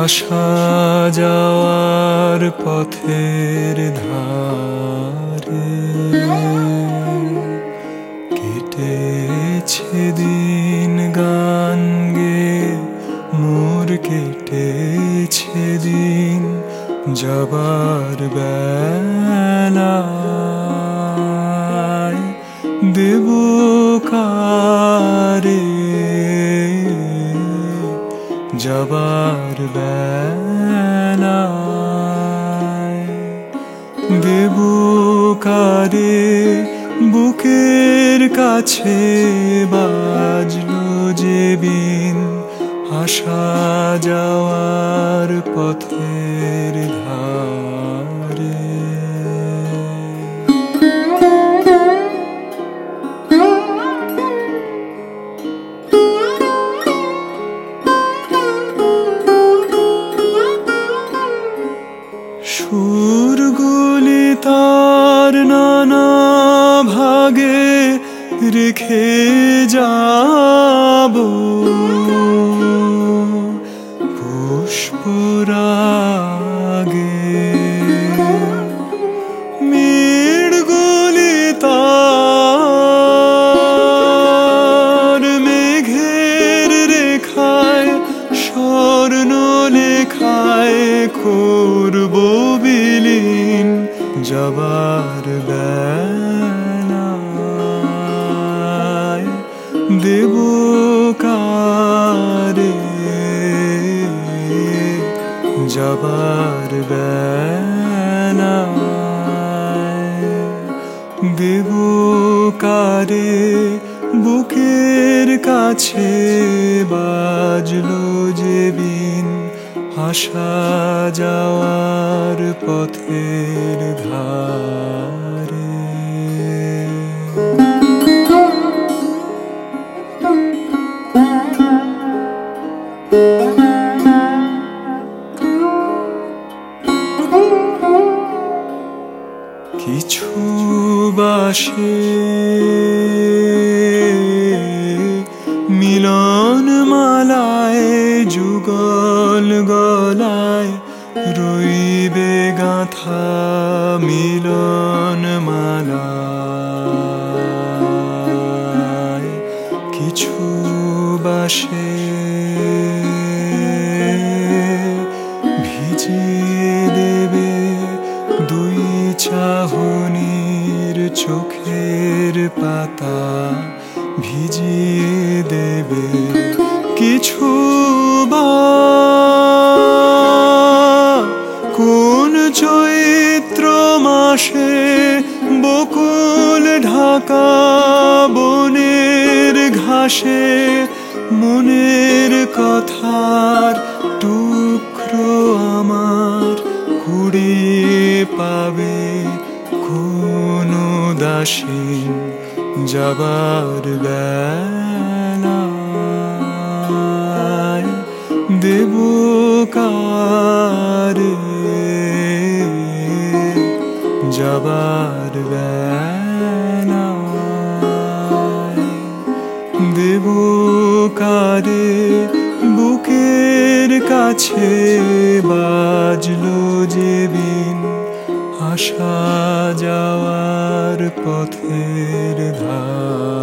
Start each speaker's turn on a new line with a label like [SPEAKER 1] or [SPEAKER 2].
[SPEAKER 1] আসা যাওয়ার পথের ধারে কেটেছে দিন গান গে মোর কেটেছে দিন যাবার বেলায় দেব কারে যাবার বেলায় দেব কারে বুকের কাছে বাজলো যে বিন আসা যাওয়ার পথের ধারে সুরগুলি তার নানা ভাগে রেখে যাব পুষ্পরাগে মেঘগুলি তার মেঘের রেখায় স্বর্ণ লেখায় করব বিলীন যাবার বেলায় দেব কারে যাবার বেলায় দেব কারে বুকের কাছে বাজলো যে বিন আসা যাওয়ার পথের ধারে কিছু বাসে মিলন মালায় যুগল গলায় রইবে গাঁথা মিলন মালায় কিছু বাসে ভিজিয়ে দেবে দুই চাহনির চোখের পাতা ভিজিয়ে দেবে কিছু বা কোন চৈত্র মাসে বকুল ঢাকা বনের ঘাসে মনের কথার টুকরো আমার কুড়িয়ে পাবে কোন দাসীন যাবার বেলায় দেব কারে যাবার বেলায় দেব কারে বুকের কাছে বাজলো যে বিন আসা যাওয়ার পথের ধারে